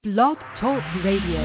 Blog Talk Radio.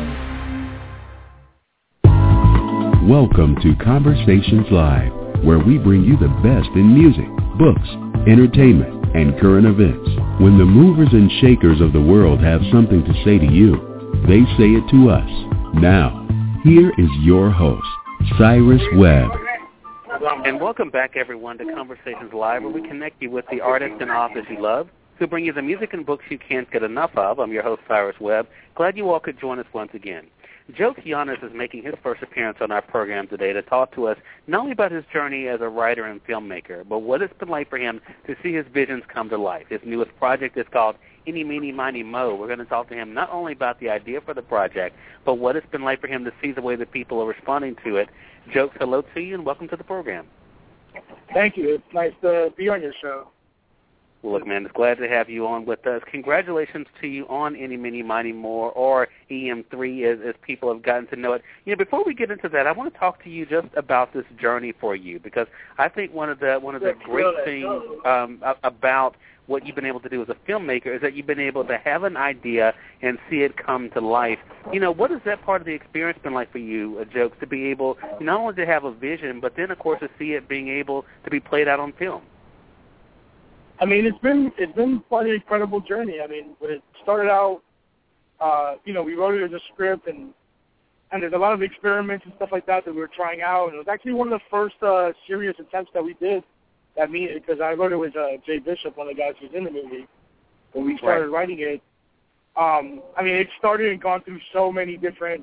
Welcome to Conversations Live, where we bring you the best in music, books, entertainment, and current events. When the movers and shakers of the world have something to say to you, they say it to us. Now, here is your host, Cyrus Webb. And welcome back, everyone, to Conversations Live, where we connect you with the artists and authors you love, who bring you the music and books you can't get enough of. I'm your host, Cyrus Webb. Glad you all could join us once again. Jokes Giannis is making his first appearance on our program today to talk to us not only about his journey as a writer and filmmaker, but what it's been like for him to see his visions come to life. His newest project is called Eeny, Meeny, Miny, Mo. We're going to talk to him not only about the idea for the project, but what it's been like for him to see the way that people are responding to it. Jokes, hello to you, and welcome to the program. Thank you. It's nice to be on your show. Well, look, man, it's glad to have you on with us. Congratulations to you on Eeny, Meeny, Miny, Mo, or EM3 as people have gotten to know it. You know, before we get into that, I want to talk to you just about this journey for you, because I think one of the great things about what you've been able to do as a filmmaker is that you've been able to have an idea and see it come to life. You know, what has that part of the experience been like for you, Jokes, to be able not only to have a vision, but then, of course, to see it being able to be played out on film? I mean, it's been quite an incredible journey. I mean, when it started out, we wrote it as a script, and there's a lot of experiments and stuff like that we were trying out. And it was actually one of the first serious attempts that we did. Because I wrote it with Jay Bishop, one of the guys who's in the movie, when we started writing it. I mean, it started and gone through so many different,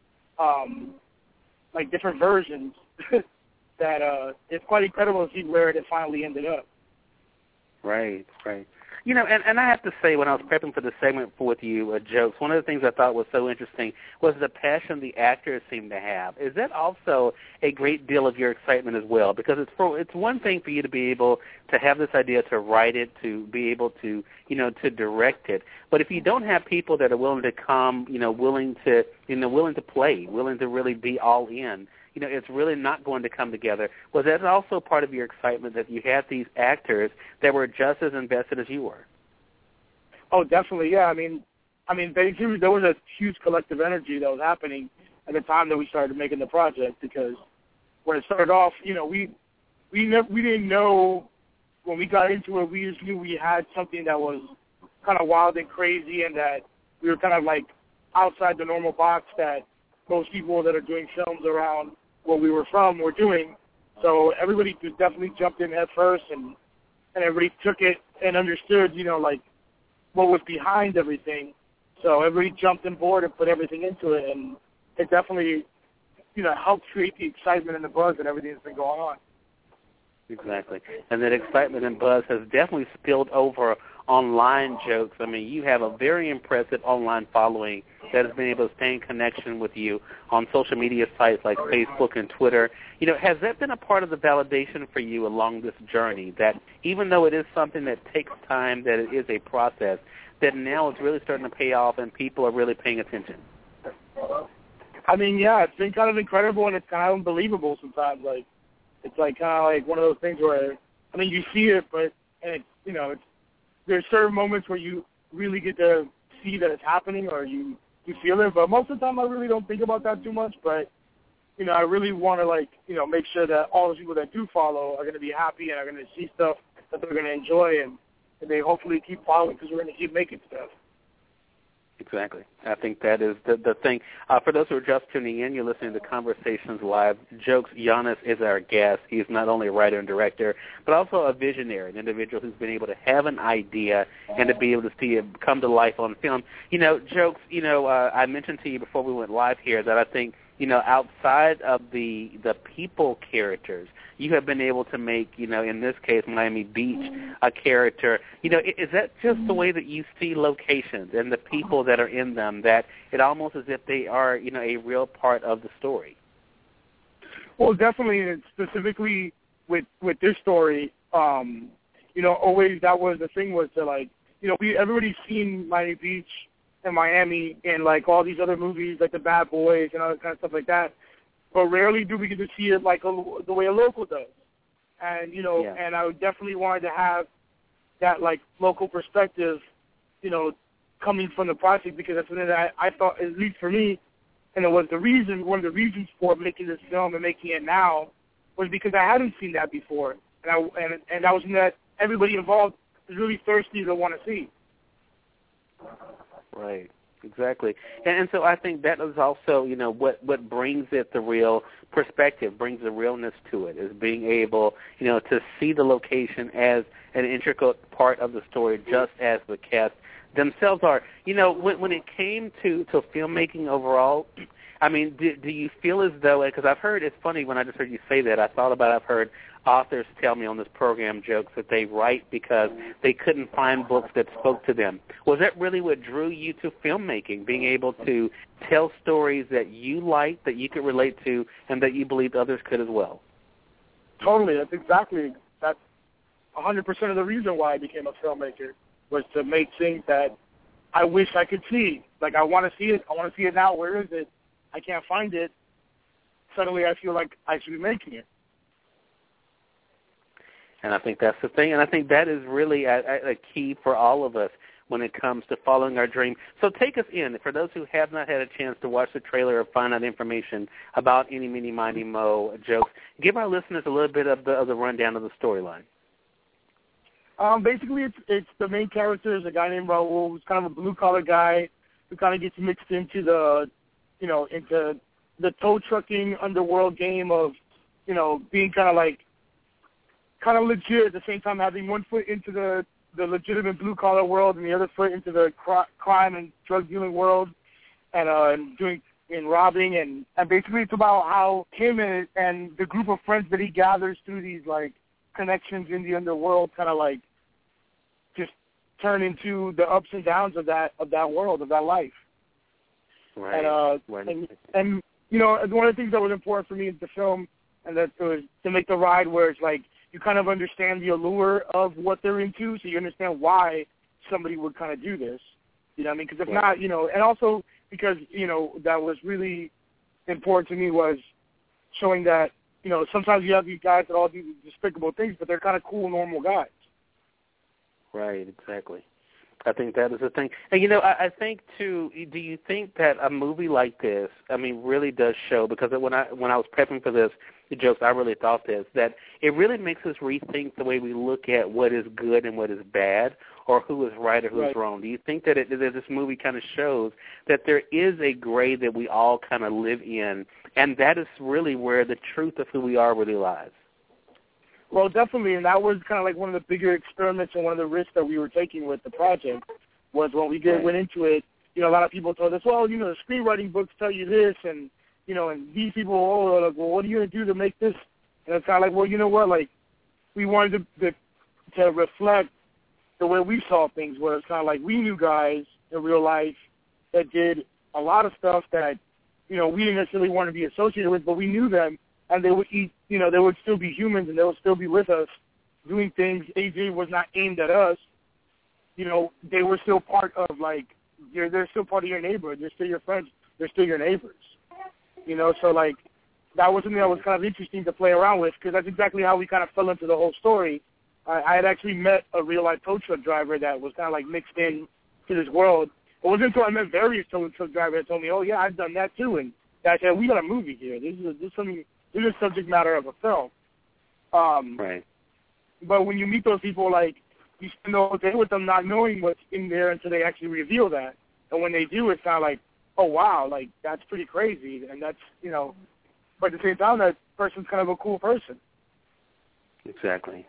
different versions that it's quite incredible to see where it finally ended up. Right. You know, and I have to say, when I was prepping for this segment with you, Jokes, one of the things I thought was so interesting was the passion the actors seem to have. Is that also a great deal of your excitement as well? Because it's one thing for you to be able to have this idea, to write it, to be able to, to direct it. But if you don't have people that are willing to come, willing to play, willing to really be all in, it's really not going to come together. Was that also part of your excitement, that you had these actors that were just as invested as you were? Oh, definitely, yeah. I mean, basically there was a huge collective energy that was happening at the time that we started making the project, because when it started off, we didn't know when we got into it. We just knew we had something that was kind of wild and crazy, and that we were kind of like outside the normal box that most people that are doing films around where we were from were doing. So everybody just definitely jumped in head first, and everybody took it and understood, what was behind everything. So everybody jumped on board and put everything into it, and it definitely, helped create the excitement and the buzz and everything that's been going on. Exactly. And that excitement and buzz has definitely spilled over online, Jokes. I mean, you have a very impressive online following that has been able to stay in connection with you on social media sites like Facebook and Twitter. Has that been a part of the validation for you along this journey, that even though it is something that takes time, that it is a process, that now it's really starting to pay off and people are really paying attention? I mean, yeah, it's been kind of incredible, and it's kind of unbelievable sometimes. It's kind of like one of those things where, you see it, but there's certain moments where you really get to see that it's happening, or you feel it. But most of the time, I really don't think about that too much. But I really want to make sure that all the people that do follow are going to be happy and are going to see stuff that they're going to enjoy, and they hopefully keep following, because we're going to keep making stuff. Exactly. I think that is the thing. For those who are just tuning in, you're listening to Conversations Live. Jokes Giannis is our guest. He's not only a writer and director, but also a visionary, an individual who's been able to have an idea and to be able to see it come to life on film. Jokes, I mentioned to you before we went live here that I think, outside of the people characters, you have been able to make, in this case, Miami Beach, a character. Is that just the way that you see locations and the people that are in them, that it almost as if they are, a real part of the story? Well, definitely, and specifically with this story, always that was the thing, was to everybody's seen Miami Beach and Miami and all these other movies like The Bad Boys and other kind of stuff like that. But rarely do we get to see it the way a local does. And, and I definitely wanted to have that, local perspective, coming from the project, because that's something that I thought, at least for me, and it was one of the reasons for making this film and making it now, was because I hadn't seen that before, and that was something that everybody involved is really thirsty to want to see. Right. Exactly. And so I think that is also, what brings it the real perspective, brings the realness to it, is being able, to see the location as an intricate part of the story, just as the cast themselves are. When it came to filmmaking overall, I mean, do you feel as though, because I've heard, it's funny when I just heard you say that, I've heard authors tell me on this program, Jokes, that they write because they couldn't find books that spoke to them. Was that really what drew you to filmmaking, being able to tell stories that you liked, that you could relate to, and that you believed others could as well? Totally. That's 100% of the reason why I became a filmmaker, was to make things that I wish I could see. Like, I want to see it. I want to see it now. Where is it? I can't find it. Suddenly I feel like I should be making it. And I think that's the thing, and I think that is really a key for all of us when it comes to following our dream. So take us in. For those who have not had a chance to watch the trailer or find out information about Eeny, Meeny, Miny, Mo, Jokes, give our listeners a little bit of the rundown of the storyline. Basically, it's the main character is a guy named Raul, who's kind of a blue-collar guy who kind of gets mixed into into the tow trucking underworld game of, being kind of legit, at the same time having one foot into the legitimate blue-collar world and the other foot into the crime and drug-dealing world, and doing robbing, and basically it's about how him and the group of friends that he gathers through these, connections in the underworld kind of, just turn into the ups and downs of that world, of that life. Right. And one of the things that was important for me in the film, and that was to make the ride where it's you kind of understand the allure of what they're into, so you understand why somebody would kind of do this. You know what I mean? Because if not, and also because, that was really important to me, was showing that, sometimes you have these guys that all do despicable things, but they're kind of cool, normal guys. Right, exactly. I think that is the thing. And, I think, too, do you think that a movie like this, really does show, because when I was prepping for this, the Jokes, I really thought this, that it really makes us rethink the way we look at what is good and what is bad, or who is right or who's wrong. Do you think that this movie kind of shows that there is a gray that we all kind of live in, and that is really where the truth of who we are really lies? Well, definitely, and that was kind of one of the bigger experiments and one of the risks that we were taking with the project, was when we went into it, a lot of people told us, well, the screenwriting books tell you this, and, and these people, well, what are you going to do to make this? And it's kind of well, you know what, we wanted to reflect the way we saw things, where it's kind of we knew guys in real life that did a lot of stuff that, we didn't necessarily want to be associated with, but we knew them, and they would eat, they would still be humans, and they would still be with us doing things. AJ was not aimed at us. They were still part of, they're still part of your neighborhood. They're still your friends. They're still your neighbors. So, that was something that was kind of interesting to play around with, because that's exactly how we kind of fell into the whole story. I had actually met a real-life tow truck driver that was kind of, mixed in to this world. It wasn't until I met various tow truck drivers that told me, oh, yeah, I've done that, too. And I said, we got a movie here. This is something... This is subject matter of a film. Right. But when you meet those people, you spend the whole day with them not knowing what's in there until they actually reveal that. And when they do, it's kind of oh, wow, that's pretty crazy. And that's, but at the same time, that person's kind of a cool person. Exactly.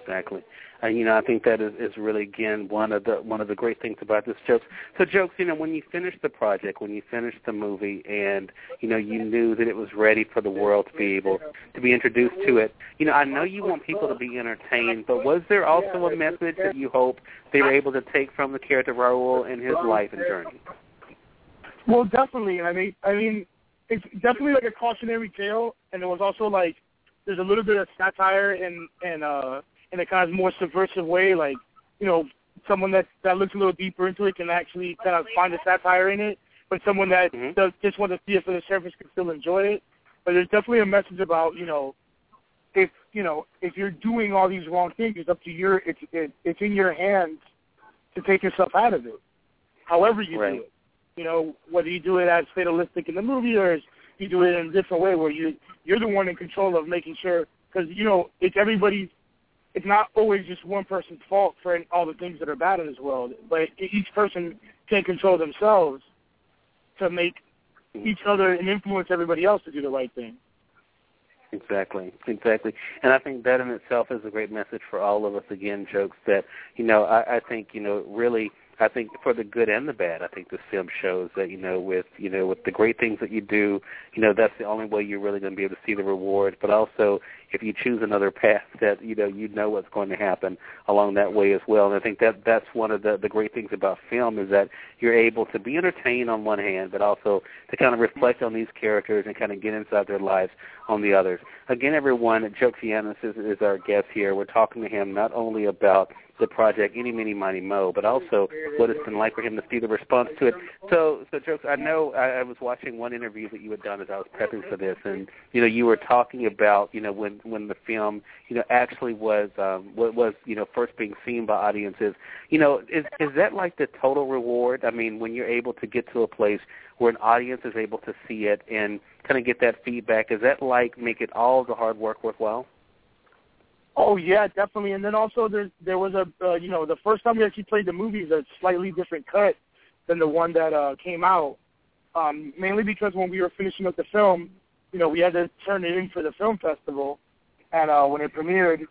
I think that is really, again, one of the great things about this, Jokes. So, Jokes, when you finished the project, when you finished the movie, and you knew that it was ready for the world to be able to be introduced to it, I know you want people to be entertained, but was there also a message that you hope they were able to take from the character Raul and his life and journey? Well, definitely. I mean, it's definitely a cautionary tale, and it was also there's a little bit of satire in a kind of more subversive way, someone that looks a little deeper into it can actually kind of find the satire in it, but someone that does just want to see it for the surface can still enjoy it. But there's definitely a message about, if you're doing all these wrong things, it's up to it's in your hands to take yourself out of it. however you right. do it. You know, whether you do it as fatalistic in the movie or you do it in a different way where you're the one in control of making sure, because, you know, it's everybody's, it's not always just one person's fault for all the things that are bad in this world, but each person can control themselves to make each other and influence everybody else to do the right thing. Exactly. And I think that in itself is a great message for all of us, again, Jokes, that, you know, I think, you know, really, I think for the good and the bad, I think this film shows that, with the great things that you do, you know, that's the only way you're really going to be able to see the reward. But also, if you choose another path, that you know what's going to happen along that way as well. And I think that's one of the great things about film, is that you're able to be entertained on one hand, but also to kind of reflect on these characters and kind of get inside their lives on the others. Again, everyone, Jokes Yanez is our guest here. We're talking to him not only about the project Eeny, Meeny, Miny, Mo, but also what it's been like for him to see the response to it. So Jokes, I know I was watching one interview that you had done as I was prepping for this, and you were talking about when the film actually was first being seen by audiences. Is that like the total reward? I mean, when you're able to get to a place where an audience is able to see it and kind of get that feedback, is that like make it all the hard work worthwhile? Oh, yeah, definitely. And then also there was the first time we actually played the movie is a slightly different cut than the one that came out, mainly because when we were finishing up the film, we had to turn it in for the film festival, and when it premiered,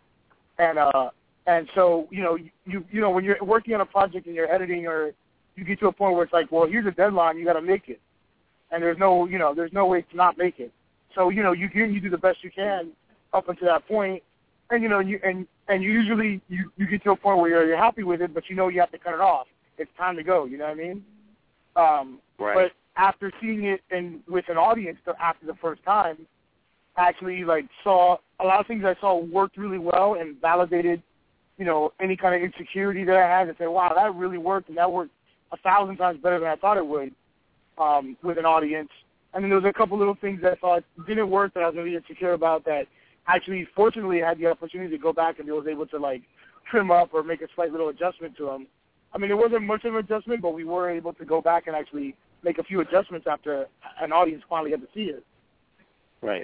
and so, when you're working on a project and you're editing, or you get to a point where it's like, well, here's a deadline, you got to make it, and there's no way to not make it. So, you do the best you can up until that point. And you usually you get to a point where you're happy with it, but you have to cut it off. It's time to go. You know what I mean? Right. But after seeing it with an audience after the first time, I actually saw a lot of things I saw worked really well and validated, any kind of insecurity that I had, and say, wow, that really worked, and that worked 1,000 times better than I thought it would with an audience. And then there was a couple little things that I thought didn't work that I was really insecure about that. Actually, fortunately, I had the opportunity to go back and was able to trim up or make a slight little adjustment to them. I mean, it wasn't much of an adjustment, but we were able to go back and actually make a few adjustments after an audience finally had to see it. Right.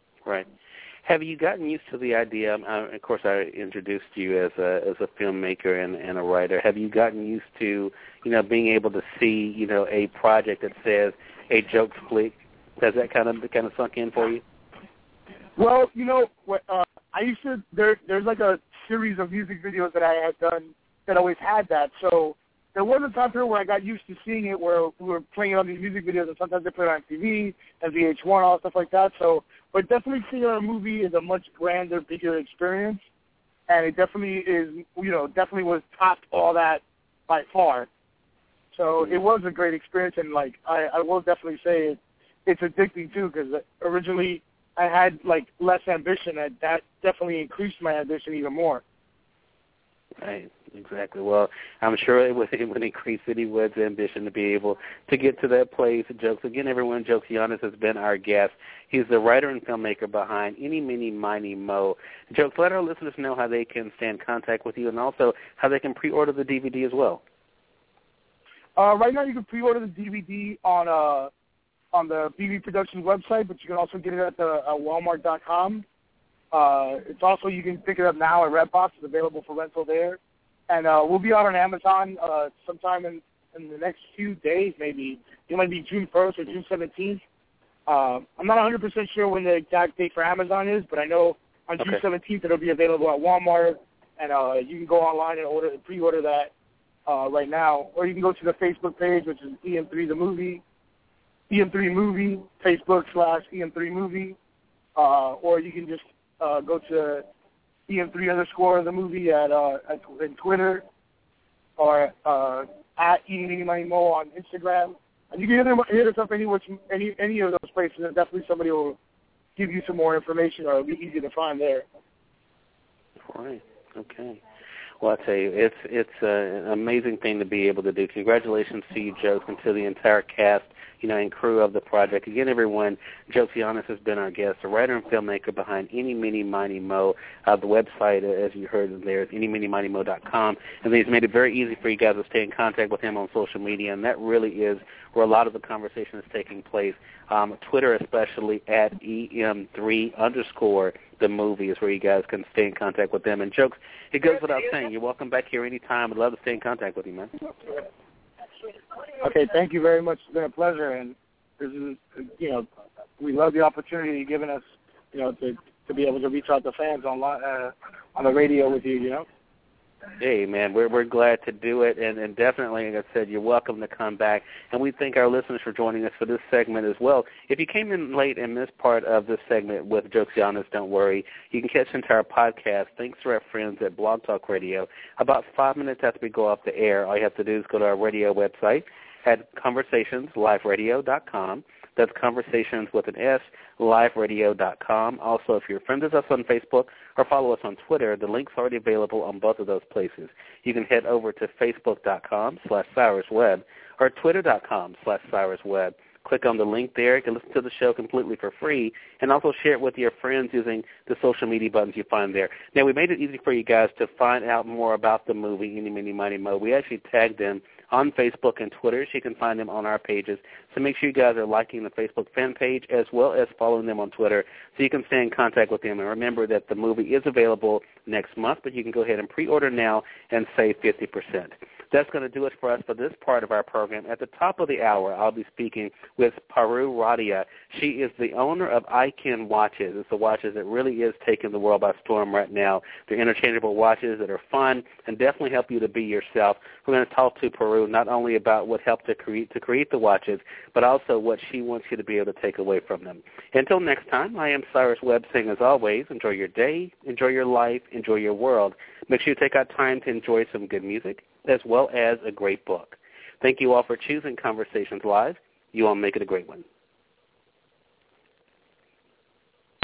Have you gotten used to the idea? Of course, I introduced you as a filmmaker and a writer. Have you gotten used to being able to see a project that says a Jokes flick? Has that kind of sunk in for you? Well, I used to, there's a series of music videos that I had done that always had that. So there was a time period where I got used to seeing it, where we were playing it on these music videos, and sometimes they put it on TV and VH1, all stuff like that. So, but definitely seeing it on a movie is a much grander, bigger experience, and it definitely is, definitely was topped all that by far. So it was a great experience, and I will definitely say it's addicting too, because originally I had less ambition, and that definitely increased my ambition even more. Right, exactly. Well, I'm sure it would increase Eddie Wood's ambition to be able to get to that place. Jokes. Again, everyone, Jokes Yanez has been our guest. He's the writer and filmmaker behind Eeny, Meeny, Miny, Mo. Jokes, let our listeners know how they can stay in contact with you and also how they can pre-order the DVD as well. Right now you can pre-order the DVD on the BB Productions website, but you can also get it at Walmart.com. It's also, you can pick it up now at Redbox. It's available for rental there. And we'll be out on Amazon sometime in the next few days, maybe. It might be June 1st or June 17th. I'm not 100% sure when the exact date for Amazon is, but I know on June 17th it'll be available at Walmart, and you can go online and pre-order that right now. Or you can go to the Facebook page, which is EM3 The Movie. EM3 Movie, Facebook/EM3 Movie, or you can just go to EM3_ The Movie in Twitter, or at Eeny, Meeny, Mo on Instagram. And you can hit us up any of those places, and definitely somebody will give you some more information, or it'll be easy to find there. All right. Okay. Well, I tell you, it's an amazing thing to be able to do. Congratulations to you, Jokes, and to the entire cast. and crew of the project. Again, everyone, Jokes Giannis has been our guest, the writer and filmmaker behind Eeny, Meeny, Miny, Mo. The website, as you heard there, is EenyMeanyMinyMo.com. And he's made it very easy for you guys to stay in contact with him on social media, and that really is where a lot of the conversation is taking place. Twitter especially at EM3_the movie is where you guys can stay in contact with them. And Jokes, it goes without saying, you're welcome back here anytime. I'd love to stay in contact with you, man. Okay, thank you very much. It's been a pleasure, and this is, we love the opportunity you've given us, to be able to reach out to fans on the radio with you, Hey, man, we're glad to do it, and definitely, like I said, you're welcome to come back. And we thank our listeners for joining us for this segment as well. If you came in late and missed part of this segment with Jokes Giannis, don't worry. You can catch the entire podcast thanks to our friends at Blog Talk Radio. About 5 minutes after we go off the air, all you have to do is go to our radio website at conversationsliveradio.com. That's Conversations with an S, liveradio.com. Also, if you're friends with us on Facebook or follow us on Twitter, the link's already available on both of those places. You can head over to facebook.com/CyrusWebb or twitter.com/CyrusWebb. Click on the link there. You can listen to the show completely for free and also share it with your friends using the social media buttons you find there. Now, we made it easy for you guys to find out more about the movie, Eeny, Meeny, Miny, Mo. We actually tagged them on Facebook and Twitter, so you can find them on our pages. So make sure you guys are liking the Facebook fan page as well as following them on Twitter so you can stay in contact with them. And remember that the movie is available next month, but you can go ahead and pre-order now and save 50%. That's going to do it for us for this part of our program. At the top of the hour, I'll be speaking with Paru Radia. She is the owner of Icon Watches. It's the watches that really is taking the world by storm right now. They're interchangeable watches that are fun and definitely help you to be yourself. We're going to talk to Paru not only about what helped to create the watches, but also what she wants you to be able to take away from them. Until next time, I am Cyrus Webb saying, as always, enjoy your day, enjoy your life, enjoy your world. Make sure you take out time to enjoy some good music as well as a great book. Thank you all for choosing Conversations Live. You all make it a great one.